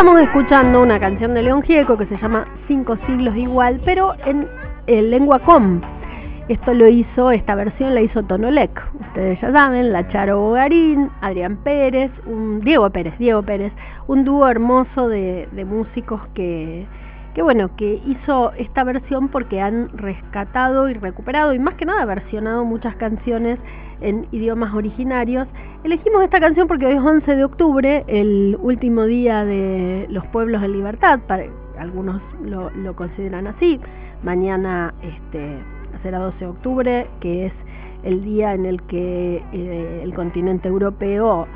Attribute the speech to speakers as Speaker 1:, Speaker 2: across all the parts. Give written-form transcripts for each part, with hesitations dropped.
Speaker 1: Estamos escuchando una canción de León Gieco que se llama 5 siglos igual, pero en lengua com. Esta versión la hizo Tonolec, ustedes ya saben, la Charo Bogarín, Adrián Pérez, Diego Pérez, un dúo hermoso de músicos que hizo esta versión porque han rescatado y recuperado y más que nada versionado muchas canciones en idiomas originarios. Elegimos esta canción porque hoy es 11 de octubre, el último día de los pueblos de libertad, algunos lo consideran así. Mañana será 12 de octubre, que es el día en el que el continente europeo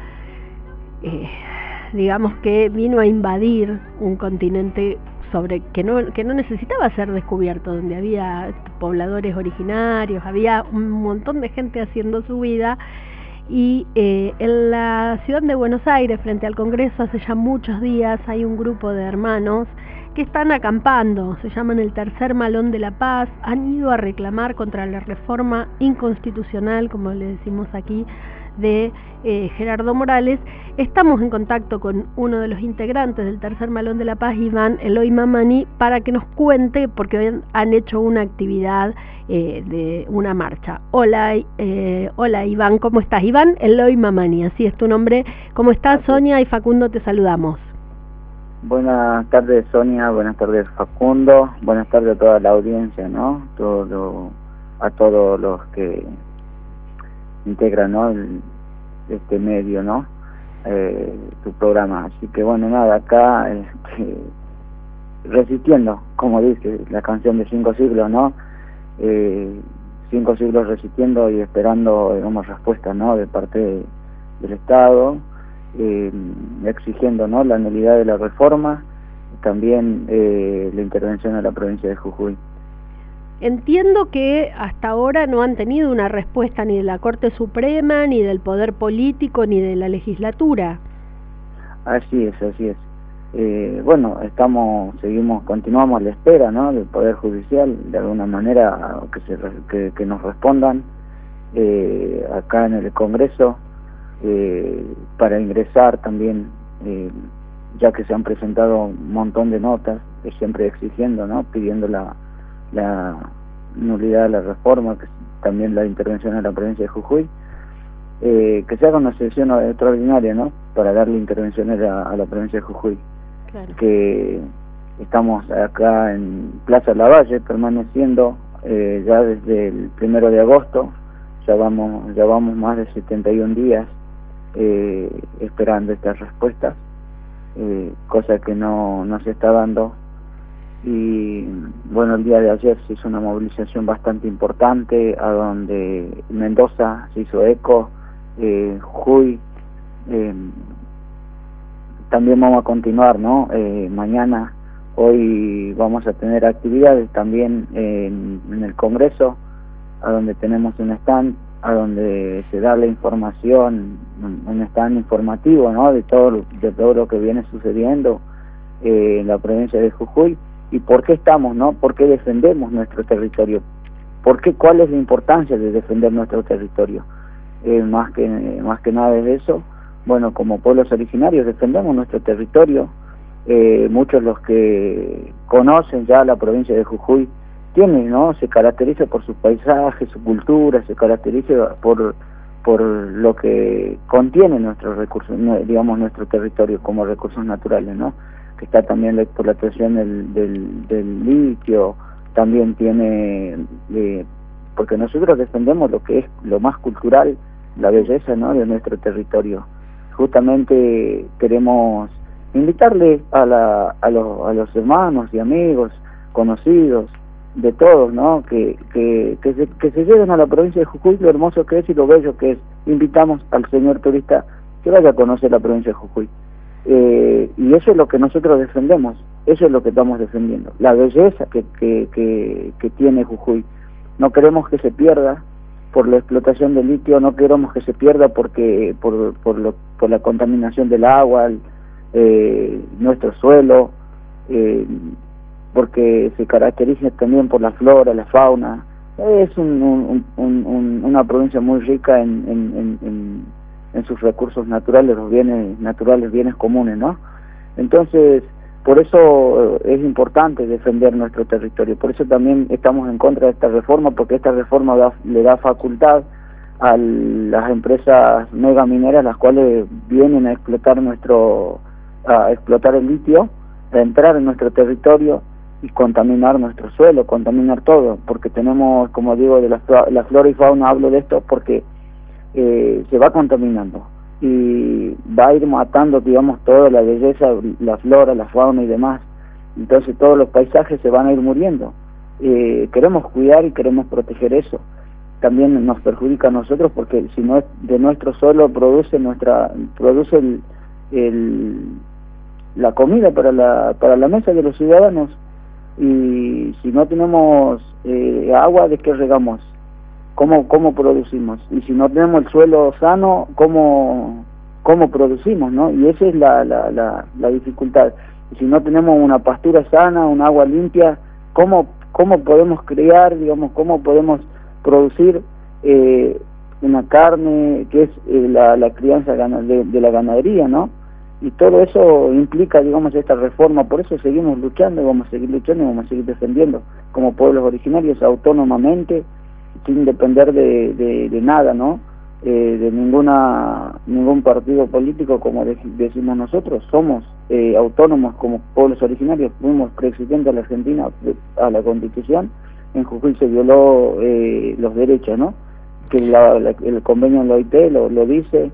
Speaker 1: digamos que vino a invadir un continente que no necesitaba ser descubierto, donde había pobladores originarios, había un montón de gente haciendo su vida. Y en la ciudad de Buenos Aires, frente al Congreso, hace ya muchos días hay un grupo de hermanos que están acampando, se llaman el Tercer Malón de la Paz, han ido a reclamar contra la reforma inconstitucional, como le decimos aquí, de Gerardo Morales. Estamos en contacto con uno de los integrantes del Tercer Malón de la Paz, Iván Eloy Mamani, para que nos cuente, porque hoy han hecho una actividad de una marcha. Hola Iván, ¿cómo estás? Iván Eloy Mamani, así es tu nombre. ¿Cómo estás, Sonia y Facundo? Te saludamos.
Speaker 2: Buenas tardes, Sonia, buenas tardes, Facundo, buenas tardes a toda la audiencia, ¿no? A todos los que integran, ¿no? Este medio, ¿no? Tu programa. Así que bueno, nada, acá resistiendo, como dice la canción de 5 siglos, ¿no? 5 siglos resistiendo y esperando, digamos, respuestas, ¿no? De parte del Estado, exigiendo, ¿no? La nulidad de la reforma, también la intervención de la provincia de Jujuy.
Speaker 1: Entiendo que hasta ahora no han tenido una respuesta ni de la Corte Suprema, ni del Poder Político, ni de la Legislatura.
Speaker 2: Así es, así es. Bueno, continuamos a la espera, ¿no? Del Poder Judicial, de alguna manera, que nos respondan acá en el Congreso, para ingresar también, ya que se han presentado un montón de notas, siempre exigiendo, ¿no? Pidiendo la nulidad de la reforma, que también la intervención en la provincia de Jujuy, que se haga una sesión extraordinaria, ¿no? Para darle intervención a la provincia de Jujuy. Claro. Que estamos acá en Plaza Lavalle permaneciendo ya desde el 1 de agosto, ya vamos más de 71 días esperando estas respuestas, cosa que no se está dando. Y bueno, el día de ayer se hizo una movilización bastante importante, a donde Mendoza se hizo eco, Jujuy, también vamos a continuar, ¿no? Mañana, hoy vamos a tener actividades también en el Congreso, a donde tenemos un stand, a donde se da la información, un stand informativo, ¿no? De todo lo que viene sucediendo en la provincia de Jujuy. ¿Y por qué estamos, no? ¿Por qué defendemos nuestro territorio? ¿Cuál es la importancia de defender nuestro territorio? Más que nada es eso. Bueno, como pueblos originarios defendemos nuestro territorio. Muchos los que conocen ya la provincia de Jujuy tienen, ¿no? Se caracteriza por sus paisajes, su cultura, se caracteriza por lo que contiene nuestros recursos, digamos, nuestro territorio como recursos naturales, ¿no? Que está también la explotación del litio, también tiene, porque nosotros defendemos lo que es lo más cultural, la belleza, ¿no? De nuestro territorio. Justamente queremos invitarle a los hermanos y amigos, conocidos, de todos, ¿no? Que se lleven a la provincia de Jujuy lo hermoso que es y lo bello que es. Invitamos al señor turista que vaya a conocer la provincia de Jujuy. Y eso es lo que nosotros defendemos, eso es lo que estamos defendiendo, la belleza que tiene Jujuy. No queremos que se pierda por la explotación del litio, no queremos que se pierda por la contaminación del agua, nuestro suelo, porque se caracteriza también por la flora, la fauna. Es una provincia muy rica en sus recursos naturales, los bienes naturales, bienes comunes, ¿no? Entonces, por eso es importante defender nuestro territorio, por eso también estamos en contra de esta reforma, porque esta reforma le da facultad a las empresas megamineras, las cuales vienen a explotar el litio, a entrar en nuestro territorio y contaminar nuestro suelo, contaminar todo, porque tenemos, como digo, de la flora y fauna, hablo de esto porque se va contaminando y va a ir matando, digamos, toda la belleza, la flora, la fauna y demás. Entonces todos los paisajes se van a ir muriendo. Queremos cuidar y queremos proteger eso. También nos perjudica a nosotros porque si no es de nuestro suelo produce la comida para la mesa de los ciudadanos, y si no tenemos agua, ¿de qué regamos? ¿Cómo producimos? Y si no tenemos el suelo sano, ¿cómo producimos, no? Y esa es la dificultad. Y si no tenemos una pastura sana, un agua limpia, ¿cómo podemos criar, digamos, cómo podemos producir una carne que es la crianza de la ganadería, ¿no? Y todo eso implica, digamos, esta reforma. Por eso seguimos luchando, vamos a seguir luchando y vamos a seguir defendiendo como pueblos originarios, autónomamente, sin depender de nada, ¿no? De ningún partido político, como decimos nosotros. Somos autónomos como pueblos originarios, fuimos preexistentes a la Argentina, a la Constitución. En Jujuy se violó los derechos, ¿no? Que el convenio de la OIT lo dice,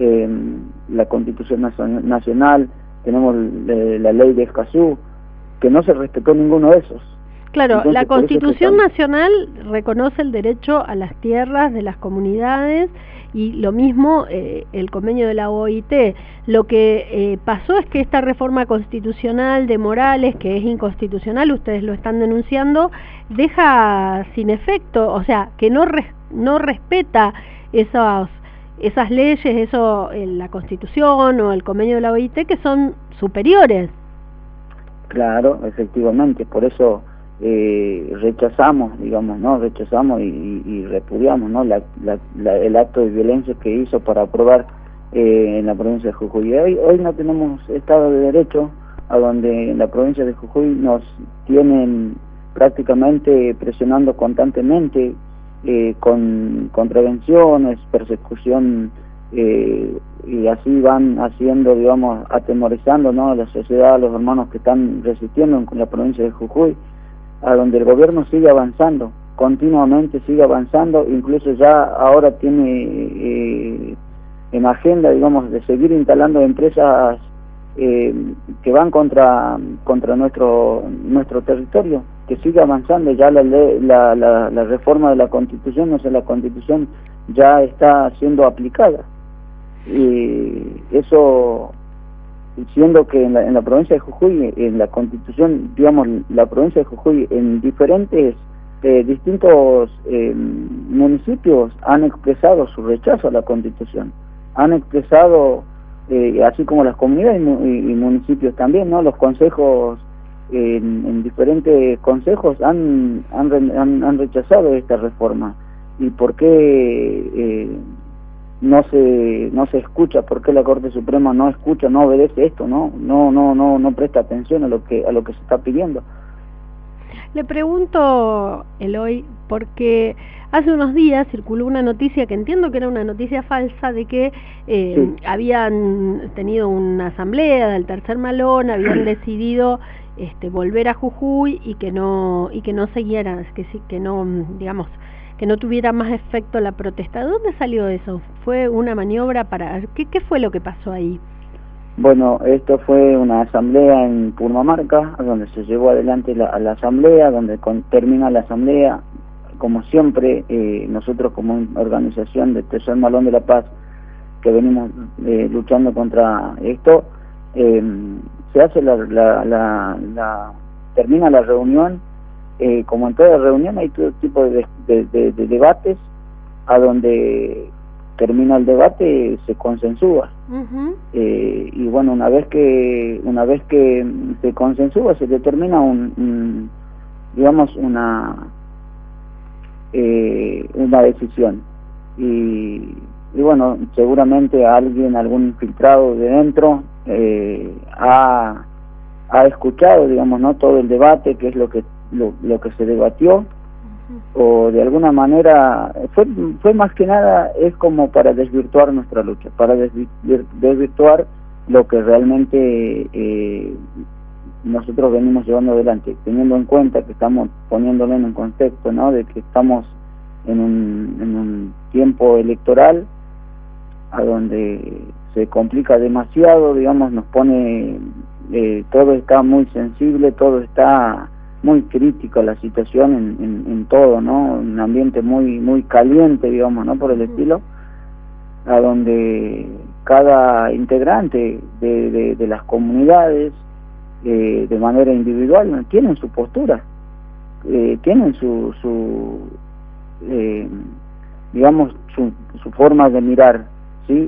Speaker 2: la Constitución Nacional, tenemos la ley de Escazú, que no se respetó ninguno de esos.
Speaker 1: Claro,
Speaker 2: entonces,
Speaker 1: la Constitución Nacional reconoce el derecho a las tierras de las comunidades y lo mismo el convenio de la OIT. Lo que pasó es que esta reforma constitucional de Morales, que es inconstitucional, ustedes lo están denunciando, deja sin efecto, o sea, que no respeta esas leyes, la Constitución o el convenio de la OIT, que son superiores.
Speaker 2: Claro, efectivamente, por eso rechazamos, digamos, ¿no? Rechazamos y repudiamos, ¿no? El acto de violencia que hizo para aprobar en la provincia de Jujuy. Hoy no tenemos Estado de Derecho, a donde en la provincia de Jujuy nos tienen prácticamente presionando constantemente con contravenciones, persecución, y así van haciendo, digamos, atemorizando, ¿no?, a la sociedad, a los hermanos que están resistiendo en la provincia de Jujuy, a donde el gobierno sigue avanzando, continuamente sigue avanzando, incluso ya ahora tiene en agenda, digamos, de seguir instalando empresas que van contra nuestro territorio, que sigue avanzando. Ya la reforma de la Constitución, o sea, la Constitución ya está siendo aplicada, y eso, siendo que en la provincia de Jujuy, en la Constitución, digamos, la provincia de Jujuy, en diferentes distintos municipios han expresado su rechazo a la Constitución, han expresado, así como las comunidades y municipios también, ¿no? Los consejos, en diferentes consejos han rechazado esta reforma. ¿Y por qué no se escucha? ¿Por qué la Corte Suprema no escucha, no obedece esto, no presta atención a lo que se está pidiendo?
Speaker 1: Le pregunto, Eloy, porque hace unos días circuló una noticia que entiendo que era una noticia falsa, de que
Speaker 2: Sí.
Speaker 1: habían tenido una asamblea del Tercer Malón, habían decidido volver a Jujuy y que no siguiera, que no, digamos, que no tuviera más efecto la protesta. ¿De dónde salió eso? ¿Fue una maniobra para...? ¿Qué fue lo que pasó ahí?
Speaker 2: Bueno, esto fue una asamblea en Purmamarca, donde se llevó adelante la asamblea, donde termina la asamblea. Como siempre, nosotros como organización de Tercer Malón de la Paz, que venimos luchando contra esto, se hace termina la reunión. Como en toda reunión hay todo tipo de debates, a donde termina el debate se consensúa. Y bueno, una vez que se consensúa, se determina digamos, una decisión. Y bueno, seguramente algún infiltrado de dentro ha escuchado, digamos, no todo el debate, que es lo que se debatió, o de alguna manera fue más que nada, es como para desvirtuar nuestra lucha, para desvirtuar lo que realmente nosotros venimos llevando adelante, teniendo en cuenta que estamos poniéndolo en un contexto, ¿no?, de que estamos en un tiempo electoral a donde se complica demasiado, digamos, nos pone, todo está muy sensible, todo está muy crítica la situación en todo, ¿no?, un ambiente muy caliente, digamos, ¿no?, por el estilo, a donde cada integrante de las comunidades, de manera individual, tienen su postura, tienen digamos, su forma de mirar, ¿sí?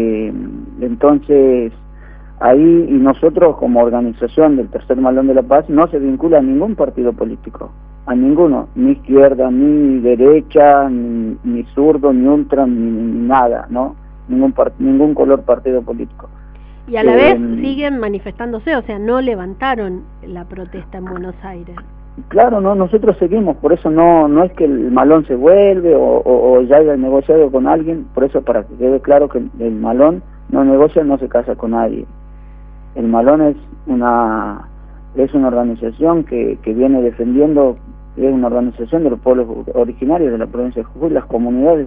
Speaker 2: Entonces, ahí, y nosotros como organización del Tercer Malón de la Paz no se vincula a ningún partido político, a ninguno, ni izquierda, ni derecha, ni zurdo, ni ultra, ni nada, ¿no? Ningún color partido político.
Speaker 1: Y a la vez siguen manifestándose, o sea, no levantaron la protesta en Buenos Aires.
Speaker 2: Claro, no, nosotros seguimos, por eso no es que el Malón se vuelve o ya haya negociado con alguien, por eso, para que quede claro que el Malón no negocia, no se casa con nadie. El Malón es una organización que viene defendiendo, es una organización de los pueblos originarios de la provincia de Jujuy, las comunidades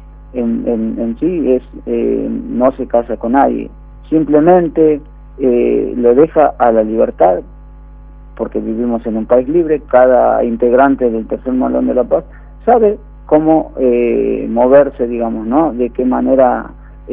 Speaker 2: en sí, no se casa con nadie, simplemente lo deja a la libertad, porque vivimos en un país libre. Cada integrante del Tercer Malón de la Paz sabe cómo moverse, digamos, ¿no?, de qué manera,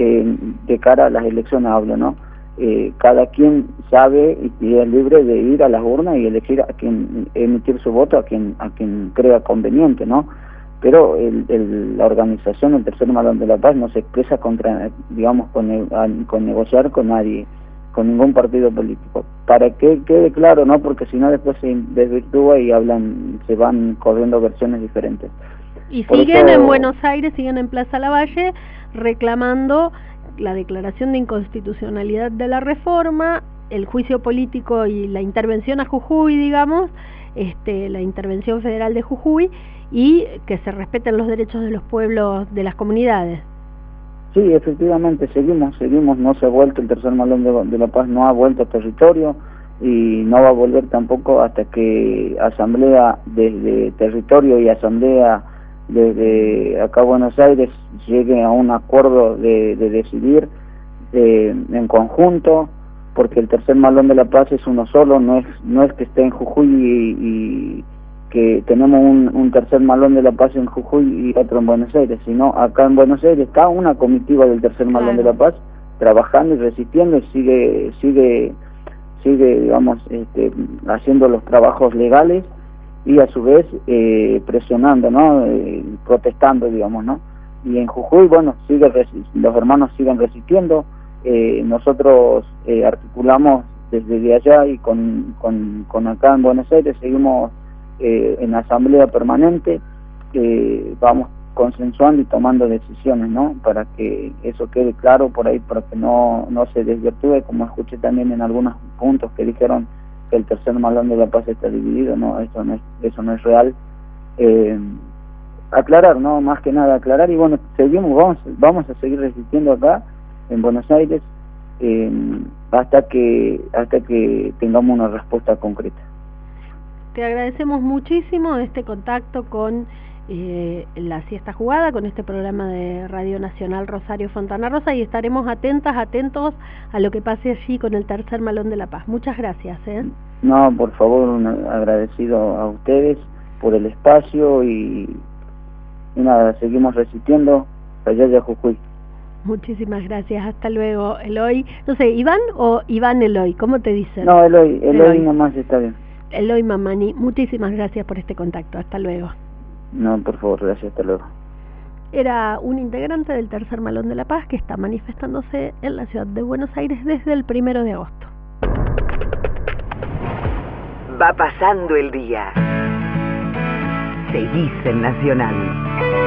Speaker 2: de cara a las elecciones hablo, ¿no? Cada quien sabe y es libre de ir a las urnas y elegir a quien, emitir su voto a quien crea conveniente, ¿no? Pero la organización del Tercer Malón de la Paz no se expresa contra, digamos, con negociar con nadie, con ningún partido político, para que quede claro, ¿no?, porque si no después se desvirtúa y se van corriendo versiones diferentes.
Speaker 1: Y siguen en Buenos Aires, siguen en Plaza Lavalle reclamando la declaración de inconstitucionalidad de la reforma, el juicio político y la intervención a Jujuy, digamos, la intervención federal de Jujuy, y que se respeten los derechos de los pueblos, de las comunidades.
Speaker 2: Sí, efectivamente, seguimos, no se ha vuelto el Tercer Malón de la Paz, no ha vuelto a territorio y no va a volver tampoco hasta que asamblea desde territorio y asamblea desde acá Buenos Aires llegue a un acuerdo de decidir en conjunto, porque el Tercer Malón de la Paz es uno solo, no es que esté en Jujuy y que tenemos un Tercer Malón de la Paz en Jujuy y otro en Buenos Aires, sino acá en Buenos Aires está una comitiva del Tercer Malón de la Paz trabajando y resistiendo, y sigue digamos, haciendo los trabajos legales y a su vez presionando, ¿no?, protestando, digamos, ¿no? Y en Jujuy, bueno, los hermanos siguen resistiendo. Nosotros articulamos desde allá y con acá en Buenos Aires seguimos en asamblea permanente, vamos consensuando y tomando decisiones, ¿no?, para que eso quede claro por ahí, para que no se desvirtúe, como escuché también en algunos puntos que dijeron que el Tercer Malón de la Paz está dividido. No, eso no es real. Aclarar, ¿no?, más que nada aclarar, y bueno, vamos a seguir resistiendo acá en Buenos Aires hasta que tengamos una respuesta concreta.
Speaker 1: Te agradecemos muchísimo este contacto con La Siesta Jugada, con este programa de Radio Nacional Rosario Fontana Rosa, y estaremos atentos a lo que pase allí con el Tercer Malón de la Paz. Muchas gracias.
Speaker 2: No, por favor, agradecido a ustedes por el espacio y nada, seguimos resistiendo allá de Jujuy.
Speaker 1: Muchísimas gracias, hasta luego. Eloy, no sé, ¿Iván o Iván Eloy? ¿Cómo te dicen?
Speaker 2: No, Eloy nomás está bien.
Speaker 1: Eloy Mamani, muchísimas gracias por este contacto, hasta luego.
Speaker 2: No, por favor, gracias, hasta luego.
Speaker 1: Era un integrante del Tercer Malón de la Paz que está manifestándose en la ciudad de Buenos Aires desde el 1 de agosto.
Speaker 3: Va pasando el día. Seguís en Nacional.